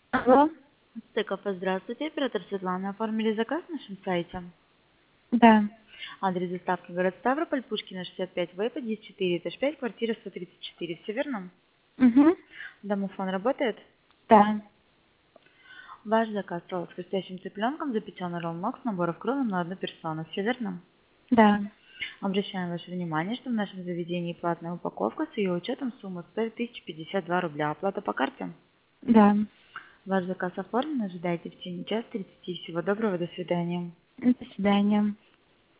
Алло, Стыков, здравствуйте, оператор Светлана. Оформили заказ на нашем сайте. да. Адрес доставки город Ставрополь, Пушкина, 65, В, подъезд 4, этаж 5, квартира 134. Все верно? Угу. Домофон работает? Да, Ваш заказ стол с хрустящим цыпленком, запеченный ролл-ног с набором кроном на одну персону. Все верно? да, Обращаем ваше внимание, что в нашем заведении платная упаковка с ее учетом суммы стоит 1052 рубля. Оплата по карте? да. Ваш заказ оформлен, ожидайте в течение часа 30. Всего доброго, до свидания. До свидания.